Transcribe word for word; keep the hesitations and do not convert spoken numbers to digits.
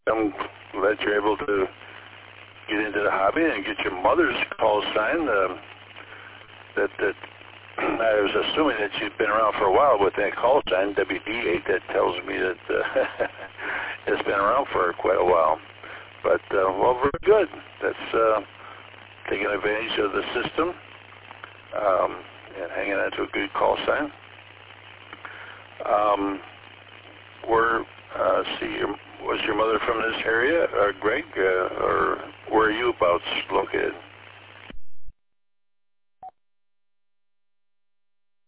I'm glad you're able to get into the hobby and get your mother's call sign. Uh, that that I was assuming that you'd been around for a while with that call sign, W D eight. That tells me that uh, it's been around for quite a while. But, uh, well, very good. That's uh, taking advantage of the system um, and hanging on to a good call sign. Um, were, uh, see, was your mother from this area, uh, Greg, uh, or where are you about located?